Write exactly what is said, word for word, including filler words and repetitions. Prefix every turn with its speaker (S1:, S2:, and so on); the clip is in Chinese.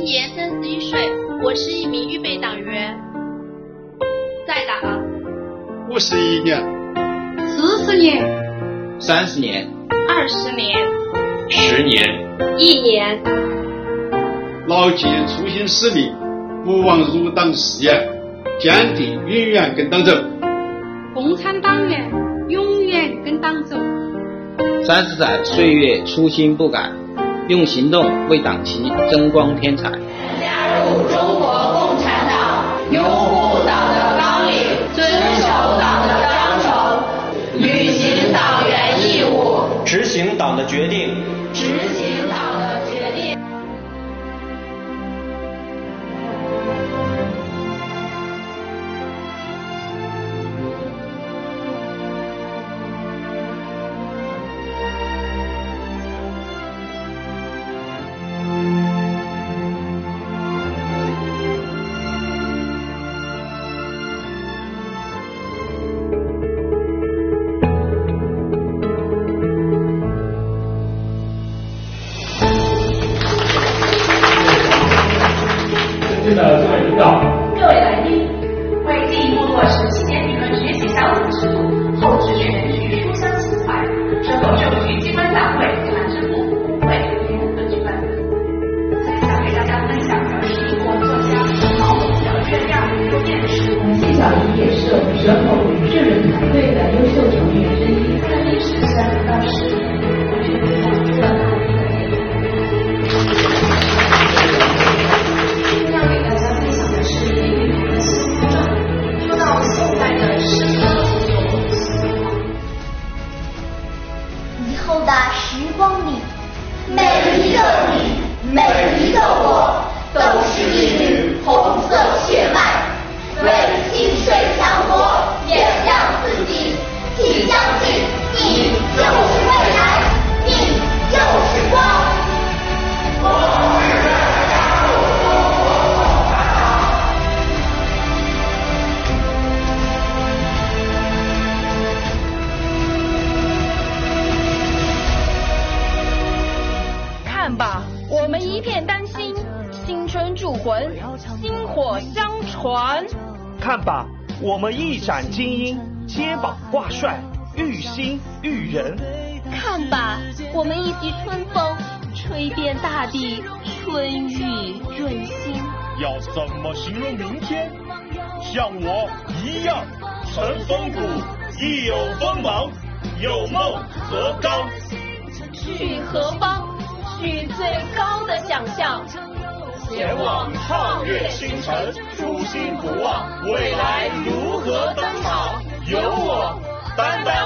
S1: 年三十一岁，我是一名预备党员。在党
S2: 五十一年、
S3: 四十年、
S4: 三十年、
S1: 二十年、
S5: 十年、
S1: 一年，
S2: 牢记初心使命，不忘入党事业，坚定永远跟党走。
S3: 共产党员永远跟党走。
S4: 三十载岁月初心不改，用行动为党旗争光添彩。
S6: 加入中国共产党，拥护党的纲领，遵守党的章程，履行党员义务，
S7: 执行党的决定，
S6: 执行党的决定。
S5: 尊敬的各位领导、
S6: 各位来宾，为进一步落实青年理论学习小组制度，厚植全局书香情怀，之后就局机关大会谈之部会于我们举办。想给大家分享的是英国作家毛姆的《月亮与电视》。
S8: 西小营也是我们人口与智人团队的优秀成员之一。
S6: 在历史三到十年，我觉得要专门
S9: 以后的时光里，每一个你，每一个我，都是一缕红色血脉，为清水强国点亮自己，请相信你就是未来，你就是光。
S10: 看吧，我们一片丹心，青春铸魂，薪火相传。
S11: 看吧，我们一展精英，肩膀挂帅，育心育人。
S10: 看吧，我们一袭春风，吹遍大地，春雨润心。
S11: 要怎么形容明天？像我一样，乘风骨，亦有锋芒，有梦则刚。
S10: 去何方？去最高的想象，
S11: 前往超越星辰，初心不忘，未来如何登场？由我担当。